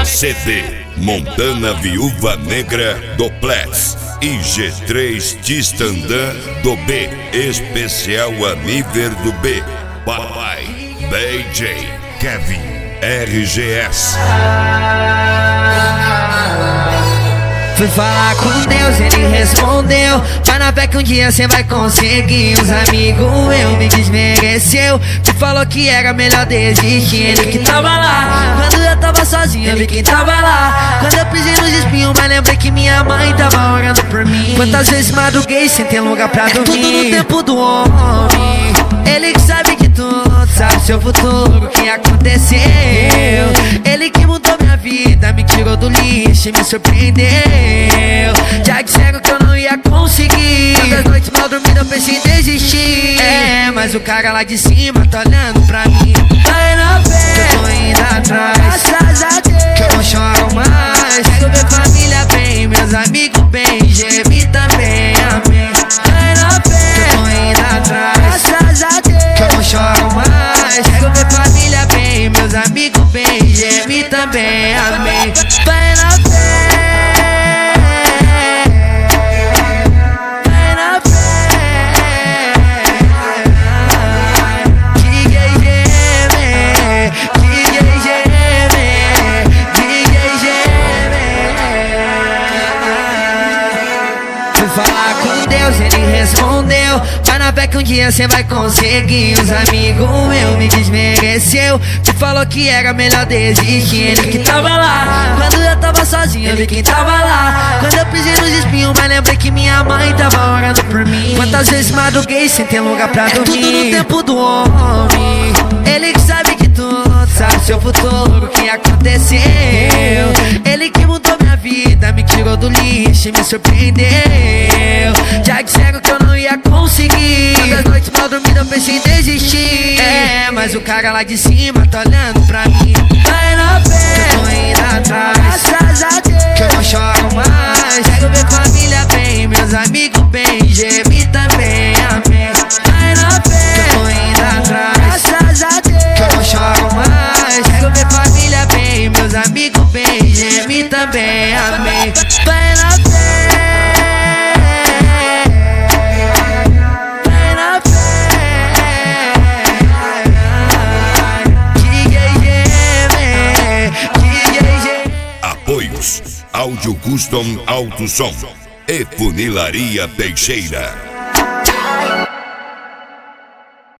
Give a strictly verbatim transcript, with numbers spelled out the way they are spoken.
C D Montana Viúva Negra do Ples e G três Tistandã do B, especial a nível do B. Papai D J Kevin R G S. Fui falar com Deus, ele respondeu: vai na fé que um dia cê vai conseguir. Uns amigos eu me desmereceu, que falou que era melhor desistir. Ele que tava lá, quando eu tava sozinho, eu vi quem tava lá. Quando eu pisei nos espinhos, mas lembrei que minha mãe tava orando por mim. Quantas vezes madruguei sem ter lugar pra dormir. É tudo no tempo do homem, ele que sabe de tudo, sabe seu futuro, o que aconteceu. Ele que mudou minha vida, me tirou do lixo e me surpreendeu. Já disseram que eu não ia conseguir, todas as noites mal dormidas eu pensei em desistir. É, mas o cara lá de cima tá olhando pra mim. Vai na fé que eu tô indo atrás, graças a Deus que eu não choro mais. Quero ver família bem, meus amigos bem, G M também, amém. Vai na fé que eu tô indo atrás, graças a Deus que eu não choro mais. Quero ver família bem, meus amigos bem, G M também, amém. Vai na fé. Falar com Deus, ele respondeu: vai na fé que um dia cê vai conseguir. Uns amigos eu me desmereceu, que falou que era melhor desistir. Ele que tava lá, quando eu tava sozinho, eu vi quem tava lá. Quando eu pisei nos espinhos, mas lembrei que minha mãe tava orando por mim. Quantas vezes madruguei sem ter lugar pra dormir. É tudo no tempo do homem, ele que sabe de tudo, sabe seu futuro, o que aconteceu. Ele que mudou minha vida, me tirou do lixo e me surpreendeu. Já disseram que eu não ia conseguir, todas as noites mal dormidas eu pensei em desistir. É, mas o cara lá de cima tá olhando pra mim. Vai na fé que eu tô indo atrás, graças a Deus que eu não choro mais. Quero ver família bem, meus amigos bem, G M também, amém. Vai na fé que eu tô indo atrás, graças a Deus que eu não choro mais. Quero ver família bem, meus amigos bem, G M também, amém. Vai na fé. Apoios Áudio Custom Alto Som e Funilaria Teixeira.